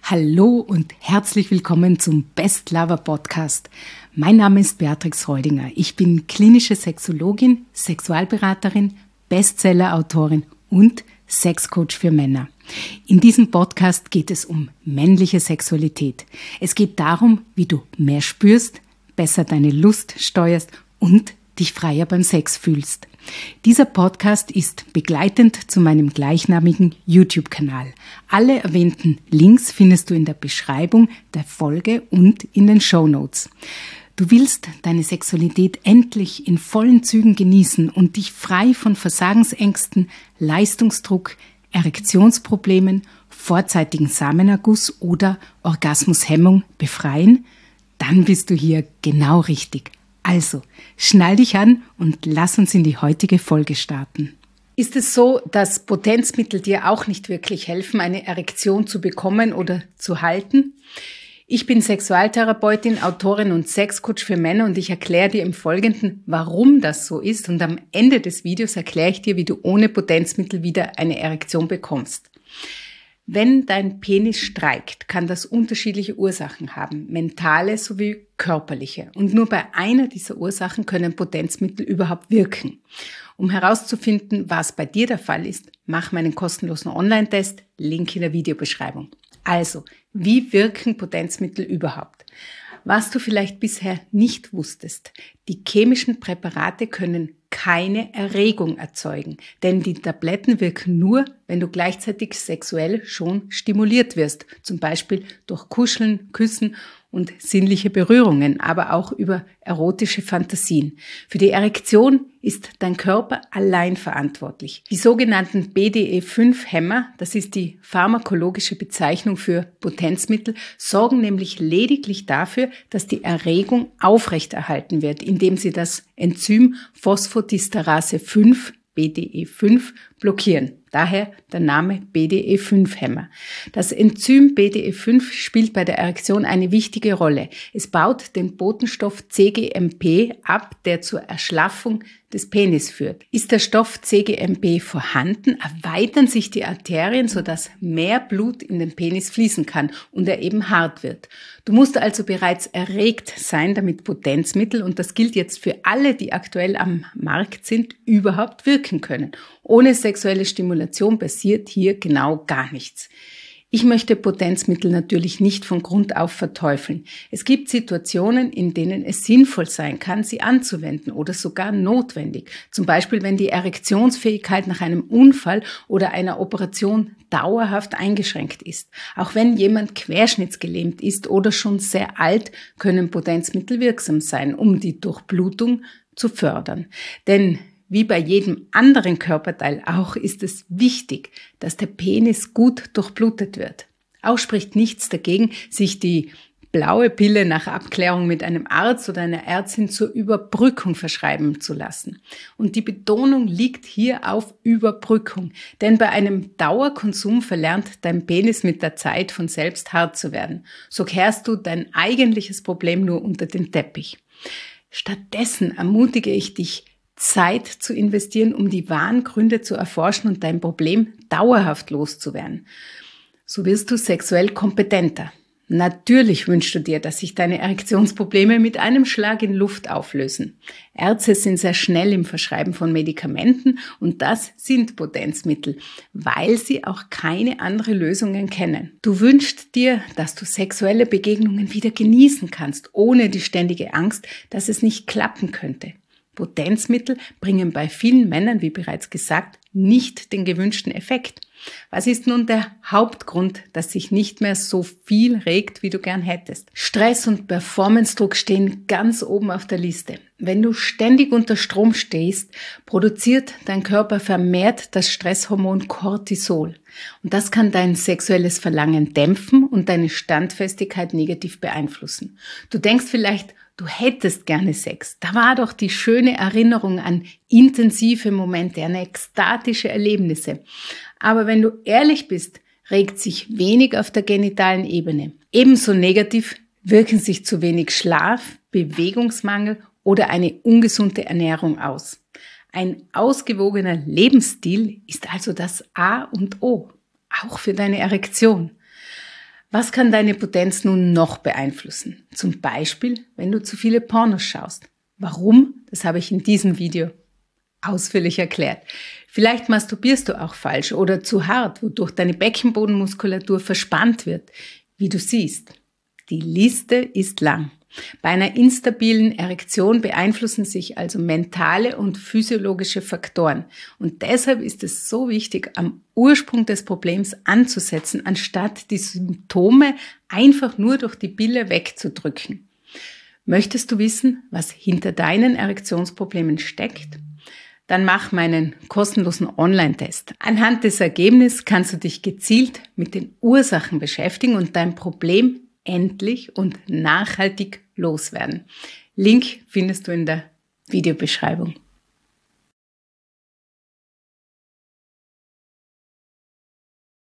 Hallo und herzlich willkommen zum Best Lover Podcast. Mein Name ist Beatrix Reudinger. Ich bin klinische Sexologin, Sexualberaterin, Bestseller-Autorin und Sexcoach für Männer. In diesem Podcast geht es um männliche Sexualität. Es geht darum, wie du mehr spürst, besser deine Lust steuerst und dich freier beim Sex fühlst. Dieser Podcast ist begleitend zu meinem gleichnamigen YouTube-Kanal. Alle erwähnten Links findest du in der Beschreibung der Folge und in den Shownotes. Du willst deine Sexualität endlich in vollen Zügen genießen und dich frei von Versagensängsten, Leistungsdruck, Erektionsproblemen, vorzeitigen Samenerguss oder Orgasmushemmung befreien? Dann bist du hier genau richtig. Also, schnall dich an und lass uns in die heutige Folge starten. Ist es so, dass Potenzmittel dir auch nicht wirklich helfen, eine Erektion zu bekommen oder zu halten? Ich bin Sexualtherapeutin, Autorin und Sexcoach für Männer und ich erkläre dir im Folgenden, warum das so ist, und am Ende des Videos erkläre ich dir, wie du ohne Potenzmittel wieder eine Erektion bekommst. Wenn dein Penis streikt, kann das unterschiedliche Ursachen haben, mentale sowie körperliche. Und nur bei einer dieser Ursachen können Potenzmittel überhaupt wirken. Um herauszufinden, was bei dir der Fall ist, mach meinen kostenlosen Online-Test, Link in der Videobeschreibung. Also, wie wirken Potenzmittel überhaupt? Was du vielleicht bisher nicht wusstest: Die chemischen Präparate können keine Erregung erzeugen, denn die Tabletten wirken nur, wenn du gleichzeitig sexuell schon stimuliert wirst, zum Beispiel durch Kuscheln, Küssen und sinnliche Berührungen, aber auch über erotische Fantasien. Für die Erektion ist dein Körper allein verantwortlich. Die sogenannten BDE5-Hämmer, das ist die pharmakologische Bezeichnung für Potenzmittel, sorgen nämlich lediglich dafür, dass die Erregung aufrechterhalten wird, indem sie das Enzym Phosphodiesterase 5, BDE5, blockieren. Daher der Name BDE5-Hämmer. Das Enzym BDE5 spielt bei der Erektion eine wichtige Rolle. Es baut den Botenstoff CGMP ab, der zur Erschlaffung des Penis führt. Ist der Stoff CGMP vorhanden, erweitern sich die Arterien, sodass mehr Blut in den Penis fließen kann und er eben hart wird. Du musst also bereits erregt sein, damit Potenzmittel, und das gilt jetzt für alle, die aktuell am Markt sind, überhaupt wirken können. Ohne sexuelle Stimulation passiert hier genau gar nichts. Ich möchte Potenzmittel natürlich nicht von Grund auf verteufeln. Es gibt Situationen, in denen es sinnvoll sein kann, sie anzuwenden oder sogar notwendig. Zum Beispiel, wenn die Erektionsfähigkeit nach einem Unfall oder einer Operation dauerhaft eingeschränkt ist. Auch wenn jemand querschnittsgelähmt ist oder schon sehr alt, können Potenzmittel wirksam sein, um die Durchblutung zu fördern. Denn wie bei jedem anderen Körperteil auch ist es wichtig, dass der Penis gut durchblutet wird. Auch spricht nichts dagegen, sich die blaue Pille nach Abklärung mit einem Arzt oder einer Ärztin zur Überbrückung verschreiben zu lassen. Und die Betonung liegt hier auf Überbrückung, denn bei einem Dauerkonsum verlernt dein Penis mit der Zeit von selbst hart zu werden. So kehrst du dein eigentliches Problem nur unter den Teppich. Stattdessen ermutige ich dich, Zeit zu investieren, um die wahren Gründe zu erforschen und dein Problem dauerhaft loszuwerden. So wirst du sexuell kompetenter. Natürlich wünschst du dir, dass sich deine Erektionsprobleme mit einem Schlag in Luft auflösen. Ärzte sind sehr schnell im Verschreiben von Medikamenten und das sind Potenzmittel, weil sie auch keine andere Lösungen kennen. Du wünschst dir, dass du sexuelle Begegnungen wieder genießen kannst, ohne die ständige Angst, dass es nicht klappen könnte. Potenzmittel bringen bei vielen Männern, wie bereits gesagt, nicht den gewünschten Effekt. Was ist nun der Hauptgrund, dass sich nicht mehr so viel regt, wie du gern hättest? Stress und Performance-Druck stehen ganz oben auf der Liste. Wenn du ständig unter Strom stehst, produziert dein Körper vermehrt das Stresshormon Cortisol. Und das kann dein sexuelles Verlangen dämpfen und deine Standfestigkeit negativ beeinflussen. Du denkst vielleicht, du hättest gerne Sex. Da war doch die schöne Erinnerung an intensive Momente, an ekstatische Erlebnisse. Aber wenn du ehrlich bist, regt sich wenig auf der genitalen Ebene. Ebenso negativ wirken sich zu wenig Schlaf, Bewegungsmangel oder eine ungesunde Ernährung aus. Ein ausgewogener Lebensstil ist also das A und O, auch für deine Erektion. Was kann deine Potenz nun noch beeinflussen? Zum Beispiel, wenn du zu viele Pornos schaust. Warum? Das habe ich in diesem Video ausführlich erklärt. Vielleicht masturbierst du auch falsch oder zu hart, wodurch deine Beckenbodenmuskulatur verspannt wird, wie du siehst. Die Liste ist lang. Bei einer instabilen Erektion beeinflussen sich also mentale und physiologische Faktoren. Und deshalb ist es so wichtig, am Ursprung des Problems anzusetzen, anstatt die Symptome einfach nur durch die Pille wegzudrücken. Möchtest du wissen, was hinter deinen Erektionsproblemen steckt? Dann mach meinen kostenlosen Online-Test. Anhand des Ergebnisses kannst du dich gezielt mit den Ursachen beschäftigen und dein Problem endlich und nachhaltig loswerden. Link findest du in der Videobeschreibung.